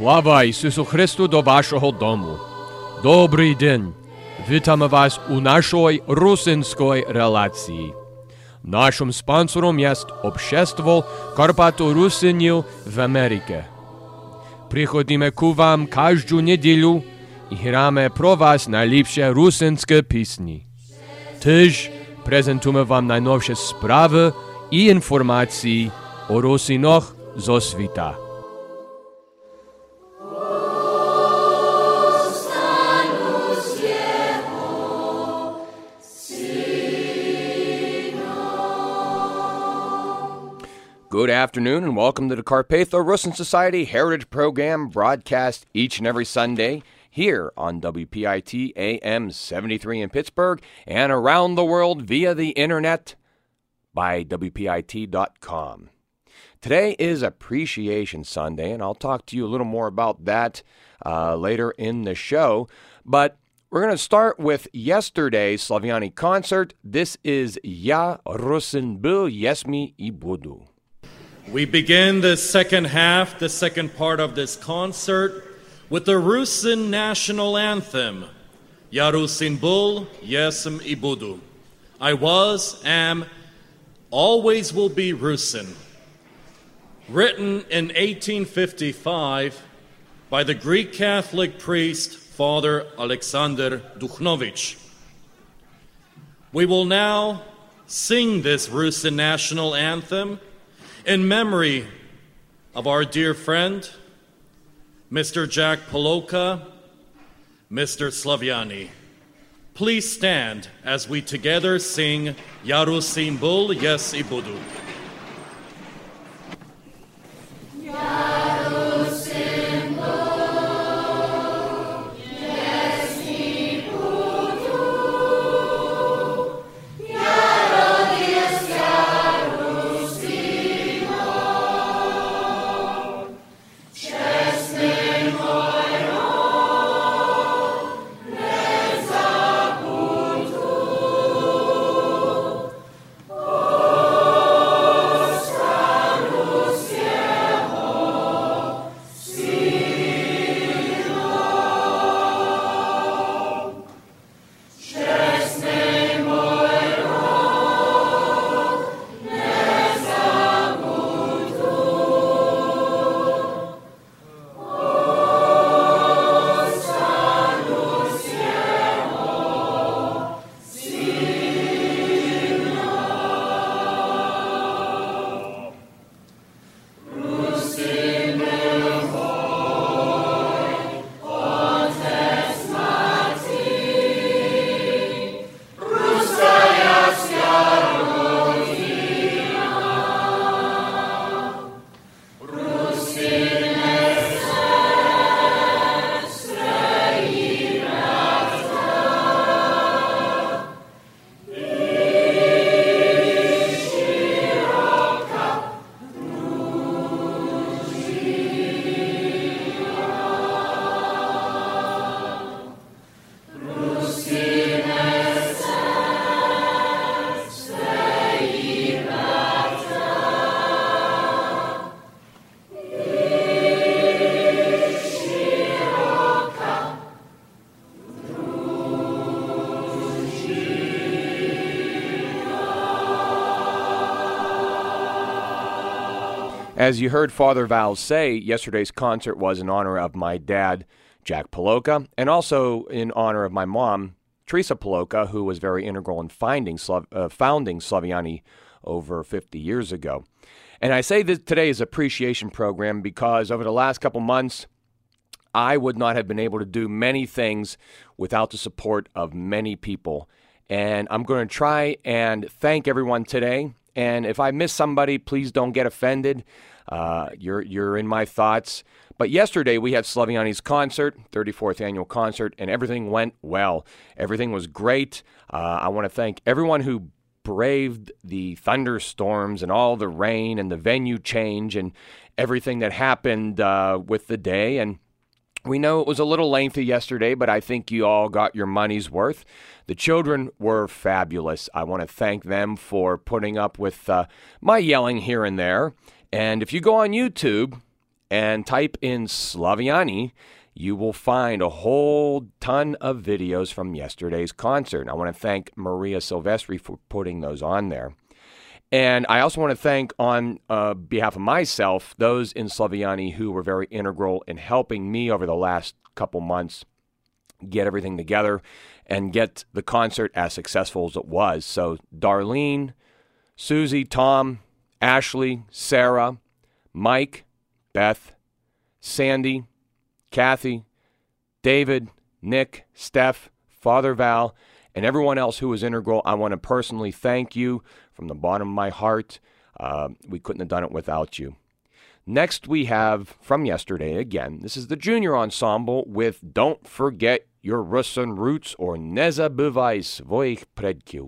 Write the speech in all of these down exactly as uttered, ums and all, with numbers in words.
Слава Ісусу Христу до вашого дому. Добрий день. Вітаємо вас у нашій русинській релації. Нашим спонсором є Общество Карпато-Русинів в Америці. Приходимо к вам кожну неділю і граємо про вас найліпші русинські пісні. Теж презентуємо вам найновші справи і інформації о русинах зо світа. Good afternoon and welcome to the Carpatho-Russin Society Heritage Program, broadcast each and every Sunday here on W P I T A M seventy-three in Pittsburgh and around the world via the internet by W P I T dot com. Today is Appreciation Sunday, and I'll talk to you a little more about that uh, later in the show. But we're going to start with yesterday's Slaviani concert. This is Ya Rusin Bil Yesmi I Budu. We begin the second half, the second part of this concert, with the Rusin national anthem, Ya Rusin Bul Yesem I Budu. I was, am, always will be Rusin. Written in eighteen fifty-five by the Greek Catholic priest, Father Alexander Dukhnovich. We will now sing this Rusin national anthem in memory of our dear friend, Mister Jack Poloka, Mister Slaviani. Please stand as we together sing Ya Rusin Bul Yes I Budu. As you heard Father Val say, yesterday's concert was in honor of my dad, Jack Poloka, and also in honor of my mom, Teresa Poloka, who was very integral in finding, uh, founding Slaviani over fifty years ago. And I say that today is Appreciation Program because over the last couple months, I would not have been able to do many things without the support of many people. And I'm going to try and thank everyone today. And if I miss somebody, please don't get offended. Uh, you're you're in my thoughts. But yesterday we had Slaviani's concert, thirty-fourth annual concert, and everything went well. Everything was great. Uh, I want to thank everyone who braved the thunderstorms and all the rain and the venue change and everything that happened uh, with the day. And we know it was a little lengthy yesterday, but I think you all got your money's worth. The children were fabulous. I want to thank them for putting up with uh, my yelling here and there. And if you go on YouTube and type in Slaviani, you will find a whole ton of videos from yesterday's concert. I want to thank Maria Silvestri for putting those on there. And I also want to thank, on uh, behalf of myself, those in Slaviani who were very integral in helping me over the last couple months get everything together and get the concert as successful as it was. So Darlene, Susie, Tom, Ashley, Sarah, Mike, Beth, Sandy, Kathy, David, Nick, Steph, Father Val, and everyone else who was integral. I want to personally thank you from the bottom of my heart. Uh, we couldn't have done it without you. Next we have, from yesterday again, this is the Junior Ensemble with Don't Forget Your Russian Roots, or Ne zabывай своих предков.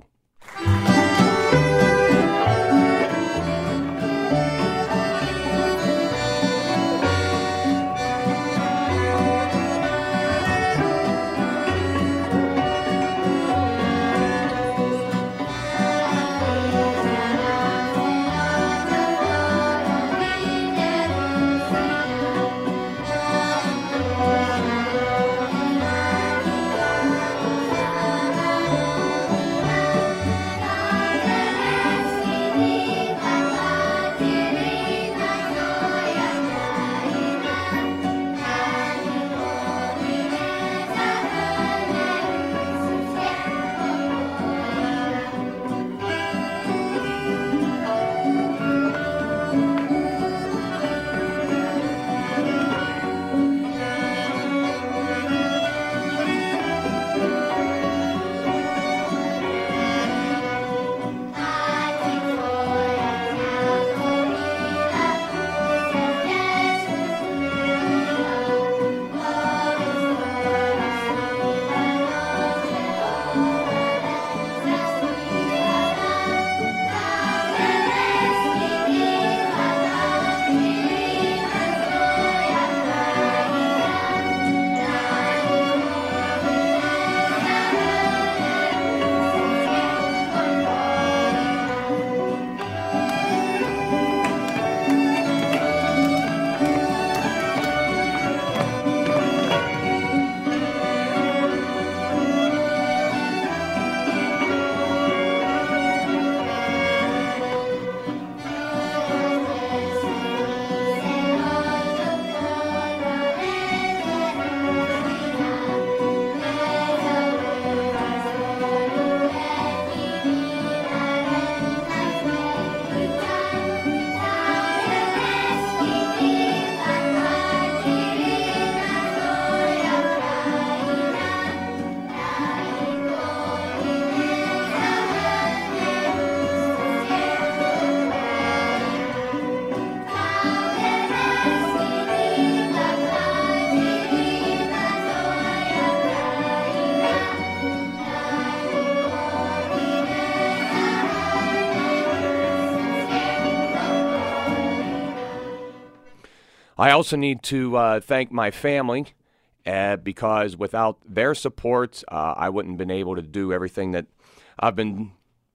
I also need to uh, thank my family uh, because without their support, uh, I wouldn't have been able to do everything that I've been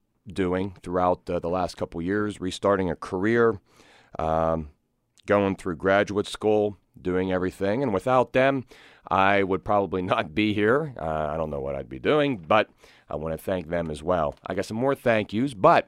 doing throughout uh, the last couple years, restarting a career, um, going through graduate school, doing everything. And without them, I would probably not be here. Uh, I don't know what I'd be doing, but I want to thank them as well. I got some more thank yous, but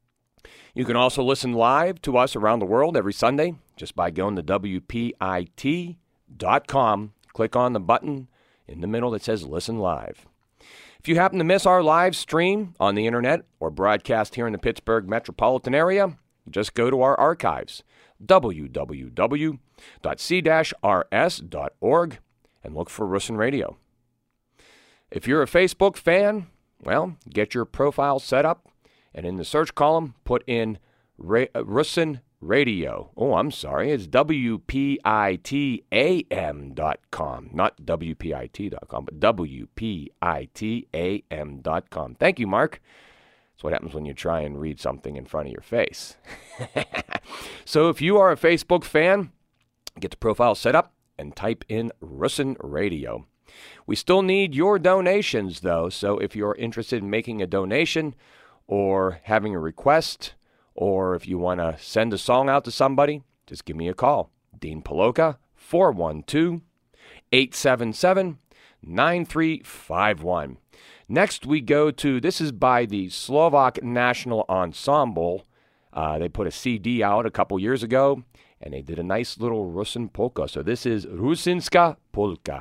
you can also listen live to us around the world every Sunday just by going to W P I T dot com. Click on the button in the middle that says Listen Live. If you happen to miss our live stream on the internet or broadcast here in the Pittsburgh metropolitan area, just go to our archives, w w w dot c dash r s dot org, and look for Russin Radio. If you're a Facebook fan, well, get your profile set up, and in the search column, put in Ra- uh, Russin Radio. Oh, I'm sorry. It's W P I T A M dot com. Not W P I T dot com, but W P I T A M dot com. Thank you, Mark. That's what happens when you try and read something in front of your face. So if you are a Facebook fan, get the profile set up and type in Russin Radio. We still need your donations, though, so if you're interested in making a donation or having a request, or if you want to send a song out to somebody, just give me a call. Dean Poloka, four one two, eight seven seven, nine three five one. Next we go to, this is by the Slovak National Ensemble. Uh, they put a C D out a couple years ago, and they did a nice little Rusin polka. So this is Rusinska polka.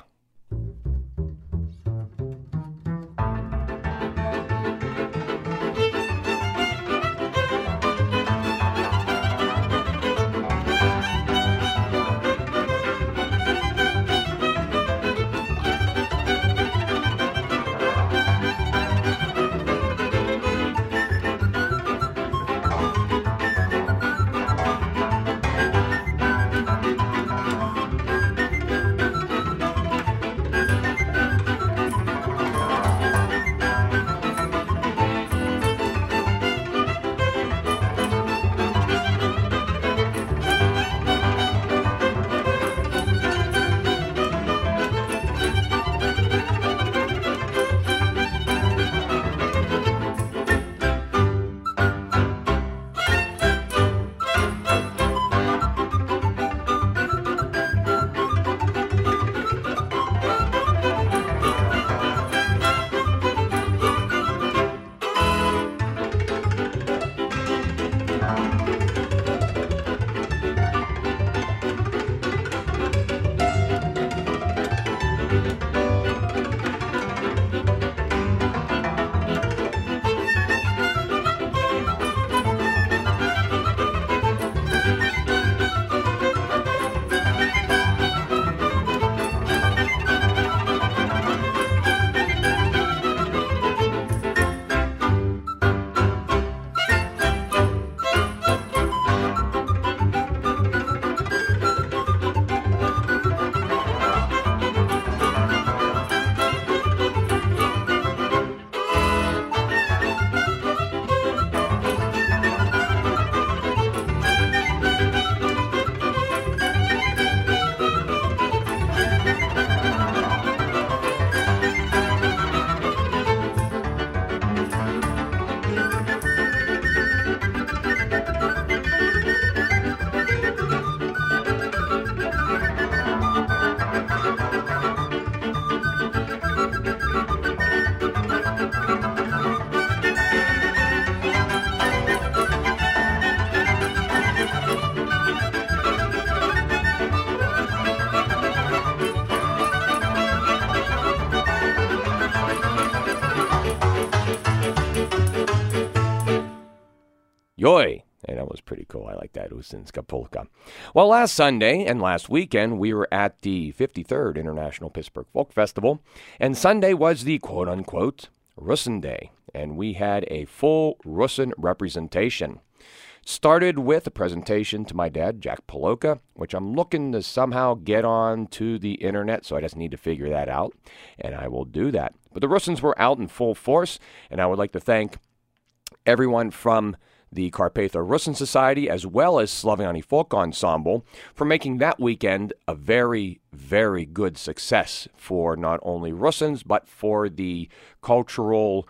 Yoi! And that was pretty cool. I like that, Rusinska polka. Well, last Sunday and last weekend, we were at the fifty-third International Pittsburgh Folk Festival, and Sunday was the quote-unquote Rusin Day, and we had a full Rusin representation. Started with a presentation to my dad, Jack Poloka, which I'm looking to somehow get on to the internet, so I just need to figure that out, and I will do that. But the Rusins were out in full force, and I would like to thank everyone from the Carpatho Rusin Society, as well as Slaviani Folk Ensemble, for making that weekend a very, very good success for not only Rusins, but for the cultural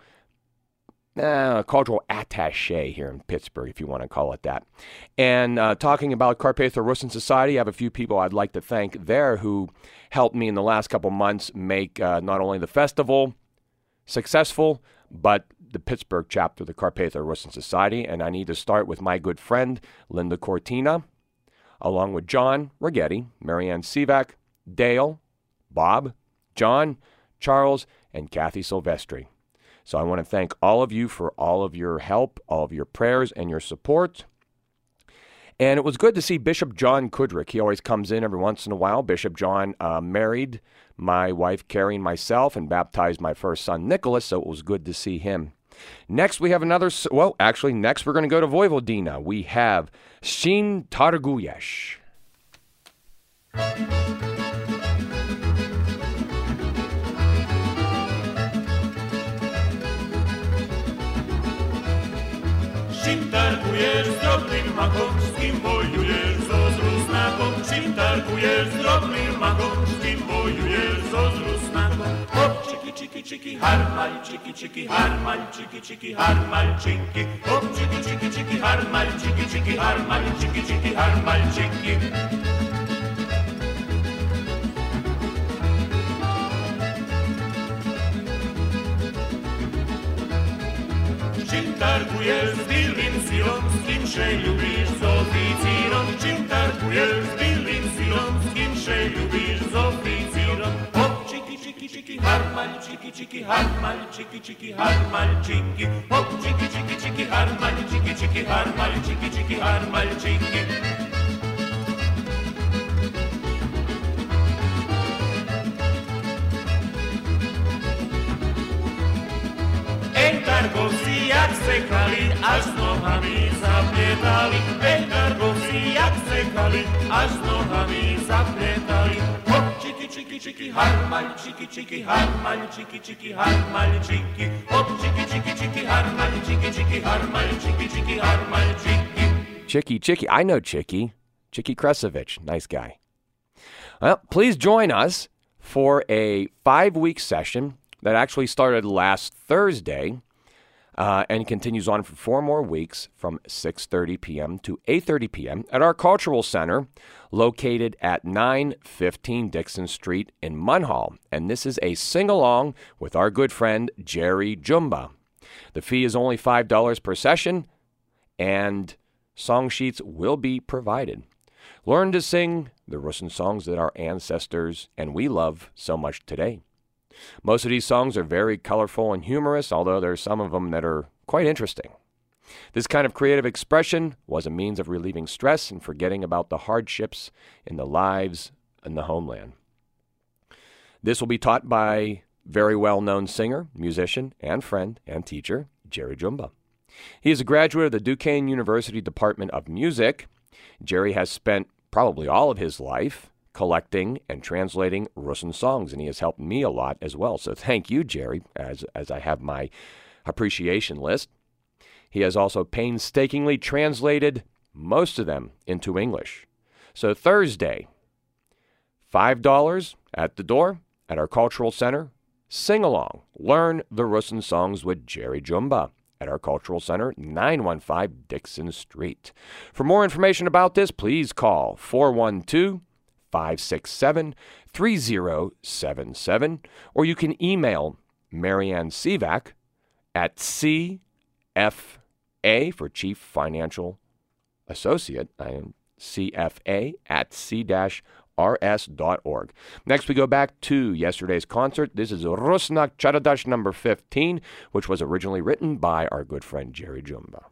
uh, cultural attaché here in Pittsburgh, if you want to call it that. And uh, talking about Carpatho Rusin Society, I have a few people I'd like to thank there who helped me in the last couple months make uh, not only the festival successful, but the Pittsburgh chapter of the Carpatho Rusin Society, and I need to start with my good friend, Linda Cortina, along with John Rigetti, Marianne Sivak, Dale, Bob, John, Charles, and Kathy Silvestri. So I want to thank all of you for all of your help, all of your prayers, and your support. And it was good to see Bishop John Kudrick. He always comes in every once in a while. Bishop John uh, married my wife Carrie and myself and baptized my first son Nicholas, so it was good to see him. Next, we have another, well, actually, next we're going to go to Vojvodina. We have Sin Targuješ. Čím targuješ s drobným makom, s kým bojuješ so zrusnákom? Čím targuješ s drobným makom, s kým bojuješ so zrusnákom? Hop, čiki, čiki, čiki, harmal, čiki, čiki, harmal, čiki, čiki, harmal, čiki. Hop, čiki, čiki, čiki, harmal, čiki, čiki, harmal, čiki, čiki, harmal, čiki. targujesz z Billim Silą, z kim się lubisz z oficirą? Czym targujesz z Billim Silą, z kim się lubisz z oficirą? Hop, ciki, ciki, ciki, harmal, ciki, ciki, harmal, ciki, ciki, harmal, ciki. Hop, ciki, ciki, ciki, harmal, ciki, ciki, harmal, ciki, ciki, harmal, ciki. Targovci jak sekali, až s nohami zaplietali. Ej, targovci jak sekali, až s nohami zaplietali. Hop, čiki, čiki, čiki, harmal, čiki, čiki, harmal, čiki, čiki, harmal, čiki. Hop, čiki, čiki, čiki, harmal, čiki, čiki, harmal, čiki, čiki, harmal, čiki. Chicky, Chicky. I know Chicky. Chicky Kresovich. Nice guy. Well, please join us for a five-week session that actually started last Thursday uh, and continues on for four more weeks from six thirty p.m. to eight thirty p.m. at our Cultural Center located at nine fifteen Dixon Street in Munhall. And this is a sing-along with our good friend Jerry Jumba. The fee is only five dollars per session, and song sheets will be provided. Learn to sing the Rusyn songs that our ancestors and we love so much today. Most of these songs are very colorful and humorous, although there are some of them that are quite interesting. This kind of creative expression was a means of relieving stress and forgetting about the hardships in the lives in the homeland. This will be taught by very well-known singer, musician, and friend and teacher, Jerry Jumba. He is a graduate of the Duquesne University Department of Music. Jerry has spent probably all of his life collecting and translating Rusyn songs, and he has helped me a lot as well. So thank you, Jerry, as, as I have my appreciation list. He has also painstakingly translated most of them into English. So Thursday, five dollars at the door at our Cultural Center. Sing along. Learn the Rusyn songs with Jerry Jumba at our Cultural Center, nine one five Dixon Street. For more information about this, please call four one two, five six seven, three zero seven seven, or you can email Marianne Sivak at C F A for Chief Financial Associate. I am C F A at C R S dot org. Next, we go back to yesterday's concert. This is Rusnak Charadash number fifteen, which was originally written by our good friend Jerry Jumba.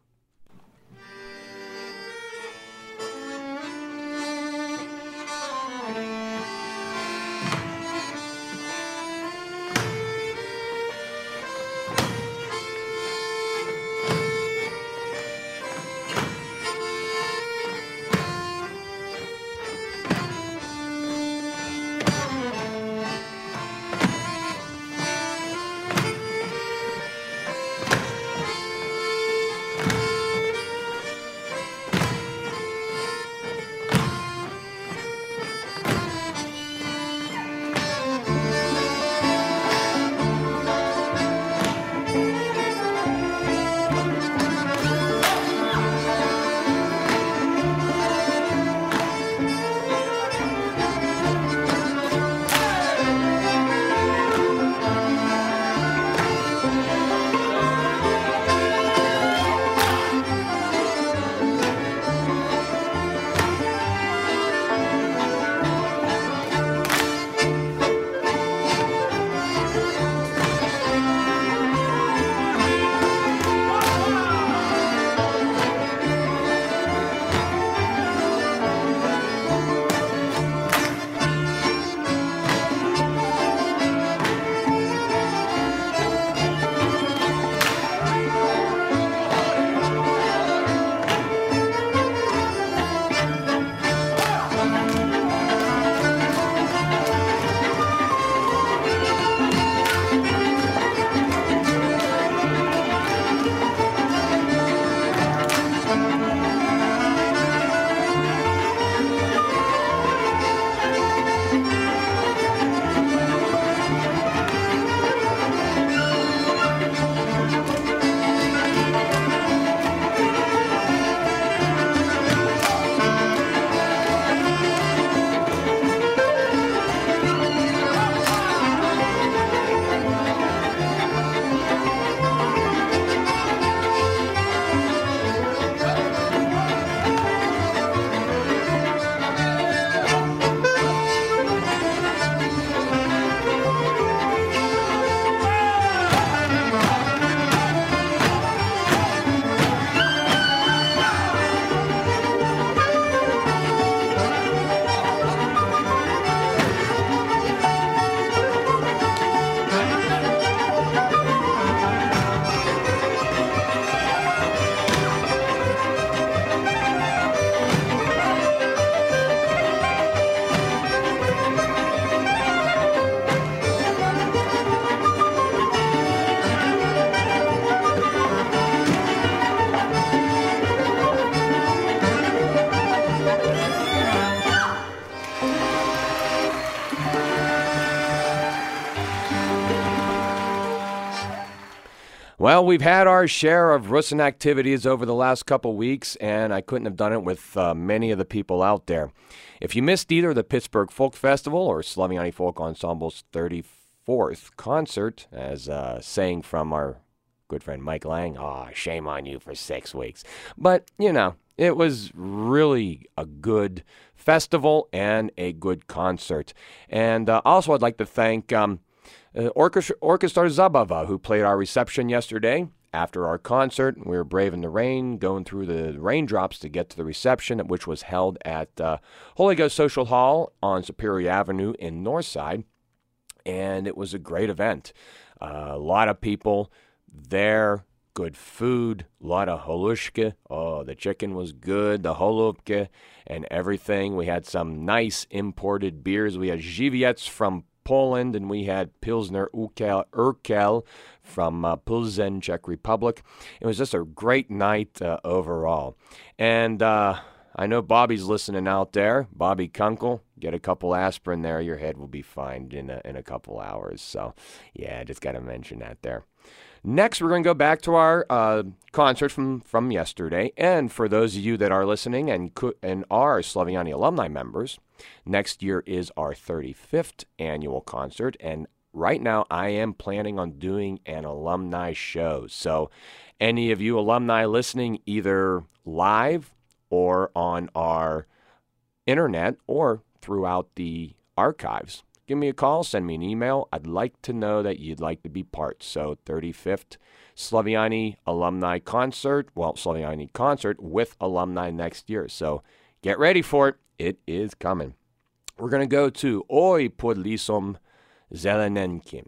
Well, we've had our share of Russin activities over the last couple weeks, and I couldn't have done it with uh, many of the people out there. If you missed either the Pittsburgh Folk Festival or Slaviani Folk Ensemble's thirty-fourth concert, as uh, saying from our good friend Mike Lang, "Aw, oh, shame on you for six weeks." But, you know, it was really a good festival and a good concert. And uh, also I'd like to thank... Um, Uh, Orchestra, Orchestra Zabava, who played our reception yesterday. After our concert, we were braving the rain, going through the raindrops to get to the reception, which was held at uh, Holy Ghost Social Hall on Superior Avenue in Northside. And it was a great event. Uh, a lot of people there, good food, a lot of holushka. Oh, the chicken was good, the holubka, and everything. We had some nice imported beers. We had Żywiec from Poland, and we had Pilsner Urquell, Urquell from uh, Plzeň, Czech Republic. It was just a great night uh, overall. And uh, I know Bobby's listening out there. Bobby Kunkel, get a couple aspirin there. Your head will be fine in a, in a couple hours. So, yeah, I just got to mention that there. Next, we're going to go back to our uh, concert from, from yesterday. And for those of you that are listening and could, and are Slaviani alumni members, next year is our thirty-fifth annual concert. And right now, I am planning on doing an alumni show. So any of you alumni listening, either live or on our internet or throughout the archives, give me a call, send me an email. I'd like to know that you'd like to be part. So thirty-fifth Slaviani Alumni Concert, well, Slaviani Concert with alumni next year. So get ready for it. It is coming. We're going to go to Oj pod lisom zelenenkim.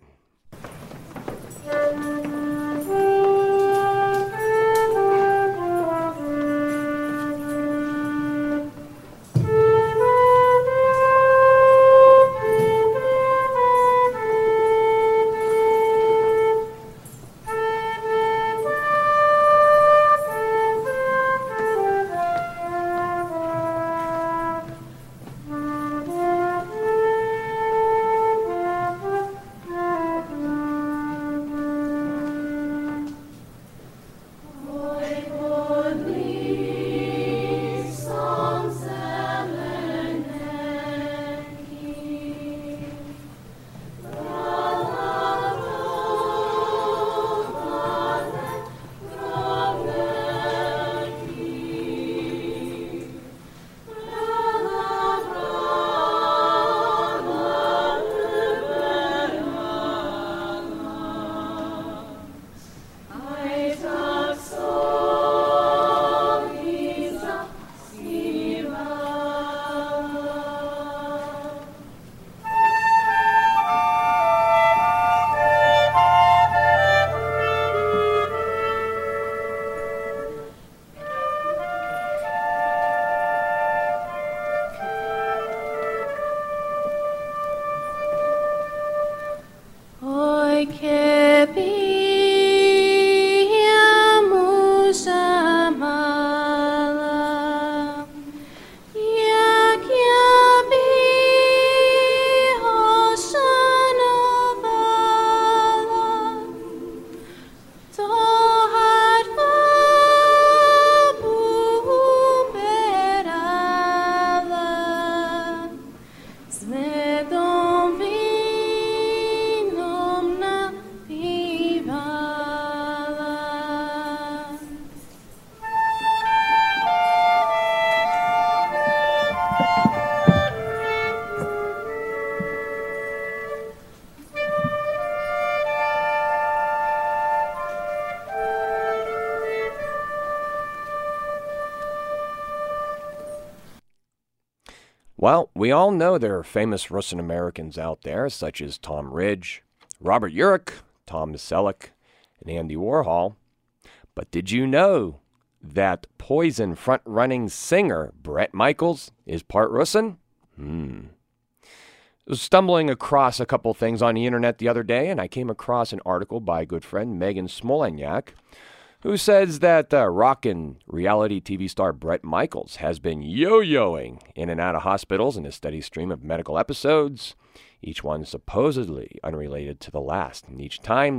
Well, we all know there are famous Russian Americans out there, such as Tom Ridge, Robert Urich, Tom Selleck, and Andy Warhol. But did you know that Poison front-running singer Bret Michaels is part Russian? Hmm. I was stumbling across a couple things on the internet the other day, and I came across an article by a good friend, Megan Smoleniak, who says that uh, rock and reality T V star Bret Michaels has been yo-yoing in and out of hospitals in a steady stream of medical episodes, each one supposedly unrelated to the last. And each time the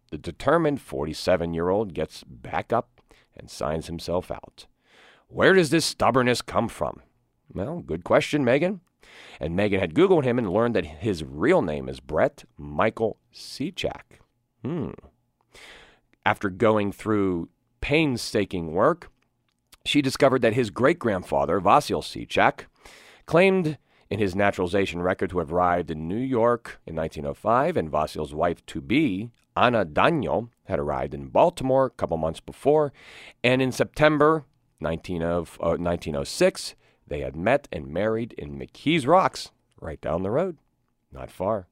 the determined forty-seven-year-old gets back up and signs himself out. Where does this stubbornness come from? Well, good question, Megan. And Megan had Googled him and learned that his real name is Brett Michael Seachak. Hmm. After going through painstaking work, she discovered that his great-grandfather, Vasil Seachak, claimed in his naturalization record to have arrived in New York in nineteen oh five, and Vasil's wife-to-be, Anna Daniel, had arrived in Baltimore a couple months before, and in September nineteen oh six, they had met and married in McKees Rocks, right down the road, not far.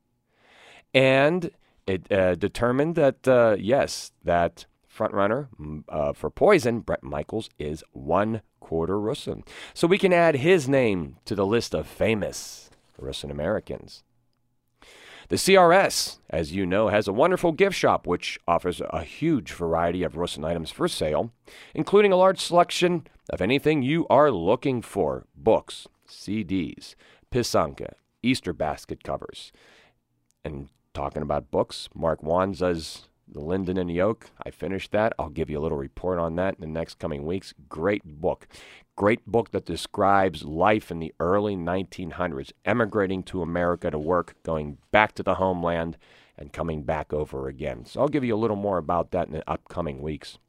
And it uh, determined that, uh, yes, that frontrunner uh, for Poison, Bret Michaels, is one quarter Rusyn. So we can add his name to the list of famous Russian Americans. The C R S, as you know, has a wonderful gift shop which offers a huge variety of Russian items for sale, including a large selection of anything you are looking for: books, C Ds, pisanka, Easter basket covers. And talking about books, Mark Wanza's The Linden and the Oak, I finished that. I'll give you a little report on that in the next coming weeks. Great book. Great book that describes life in the early nineteen hundreds, emigrating to America to work, going back to the homeland, and coming back over again. So I'll give you a little more about that in the upcoming weeks.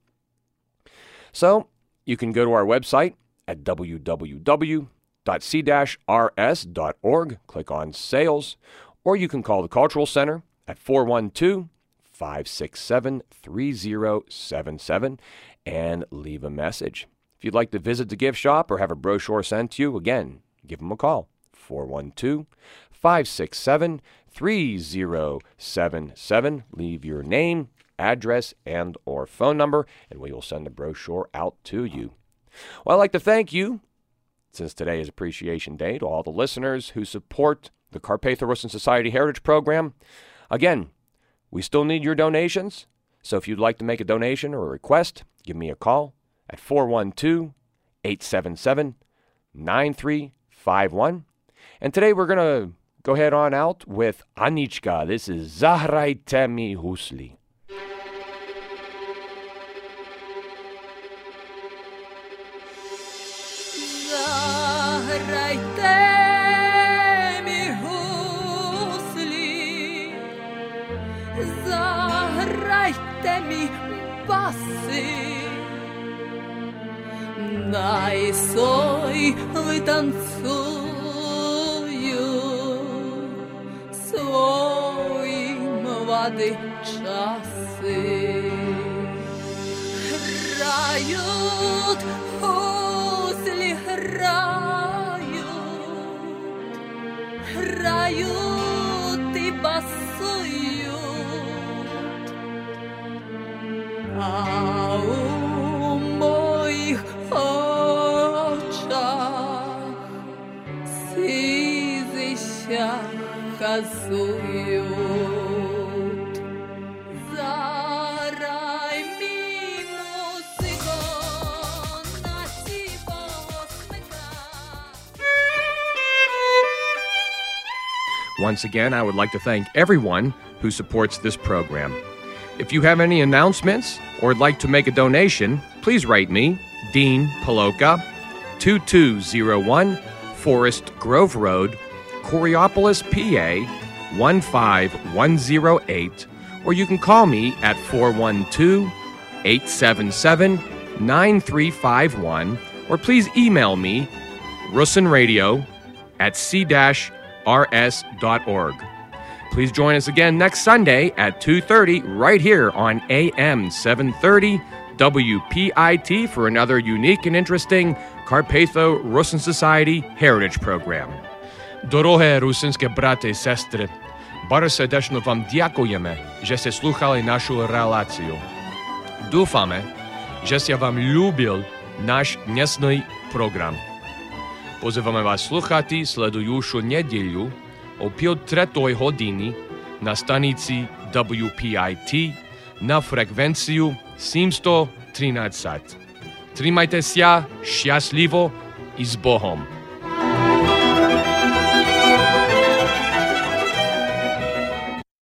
So you can go to our website at w w w dot c dash r s dot org, click on sales, or you can call the Cultural Center at four one two, five six seven, three zero seven seven and leave a message. If you'd like to visit the gift shop or have a brochure sent to you, again, give them a call, four one two, five six seven, three zero seven seven. Leave your name, address, and or phone number, and we will send the brochure out to you. Well, I'd like to thank you, since today is Appreciation Day, to all the listeners who support the Carpatho-Rusyn Society Heritage Program. Again, we still need your donations, so if you'd like to make a donation or a request, give me a call at four one two, eight seven seven, nine three five one. And today we're going to go ahead on out with Anichka. This is Zahrajte mi husli. Zahrajte mi husli, zahrajte mi basy. Daj soj wytancuju swoi młody czasy. Hrajut husli, hrajut, hrajut i basujut. A u moich oczach sizy się kazuют. Zaraj mi muzyko, na cibo smyka. Once again, I would like to thank everyone who supports this program. If you have any announcements or would like to make a donation, please write me, Dean Paloka, two two zero one Forest Grove Road, Coriopolis, P A, one five one zero eight, or you can call me at four one two, eight seven seven, nine three five one, or please email me, rusynradio at c dash r s dot org. Please join us again next Sunday at two thirty right here on A M seven thirty W P I T for another unique and interesting Carpatho-Rusyn Society Heritage Program. Дороге русинські брати і сестри, bardzo serdecznie wam dziękujemy, że ste słuchali naszą relację. Dúfame, że ste wam lubil nasz dnesny program. Pozywamy was słuchati sledujušu nedjelju o pol tretoj hodini na stanici W P I T na frekvenciju sedemsto trinaesť. Trimajte sa šťastlivo i s Bohom.